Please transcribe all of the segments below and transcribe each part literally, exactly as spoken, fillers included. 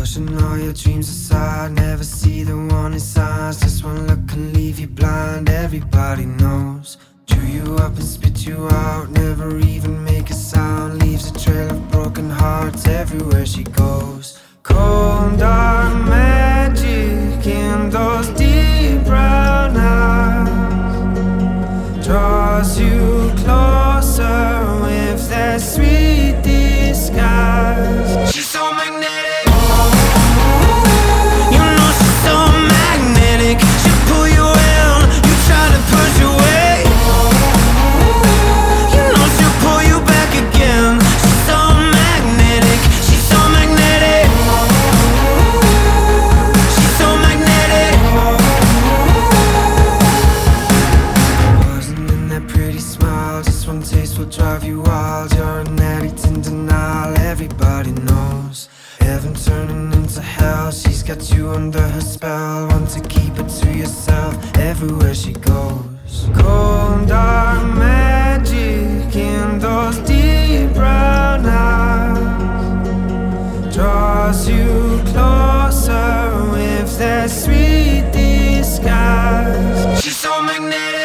Pushing all your dreams aside, never see the warning signs. Just one look can leave you blind, everybody knows. Chew you up and spit you out, never even make a sound. Leaves a trail of broken hearts everywhere she goes. Cold dark magic in those deep brown eyes, draws you closer with that sweet disguise. She's so magnetic. Taste will drive you wild. You're an addict in denial, everybody knows. Heaven turning into hell, she's got you under her spell. Want to keep it to yourself everywhere she goes. Cold dark magic in those deep brown eyes, draws you closer with that sweet disguise. She's so magnetic.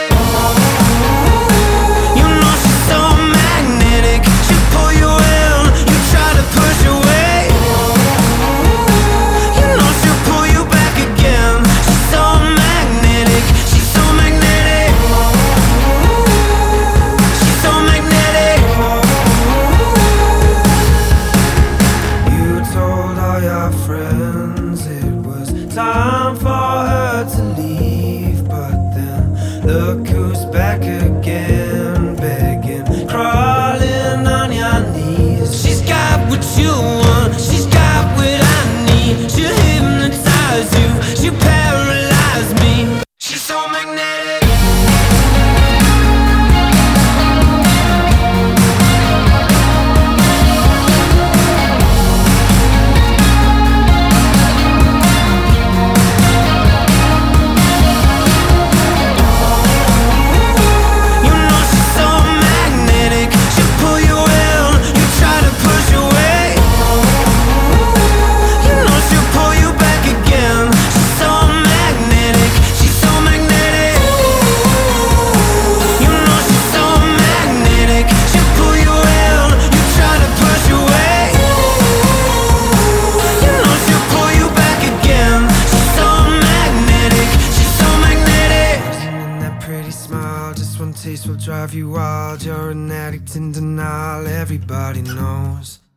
Time for her to leave, but then look who's back again, begging, crawling on your knees. She's got what you want, she's got what I need. She'll hypnotize you, she'll paralyze me. She's so magnetic. Just one taste will drive you wild. You're an addict in denial, everybody knows.